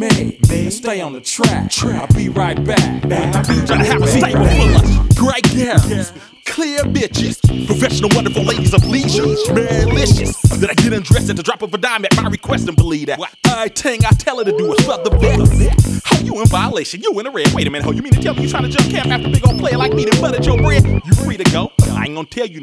made. Stay on the track. I'll be right back. I be trying to have a stable full of great girls, clear bitches, professional, wonderful ladies of leisure, malicious. That I get undressed at the drop of a dime at my request and believe that. Everything I tell her to do is for the best. How you in violation? You in the red. Wait a minute, ho. You mean to tell me you trying to jump camp after a big old player like me that buttered your bread? You free to go. I ain't gonna tell you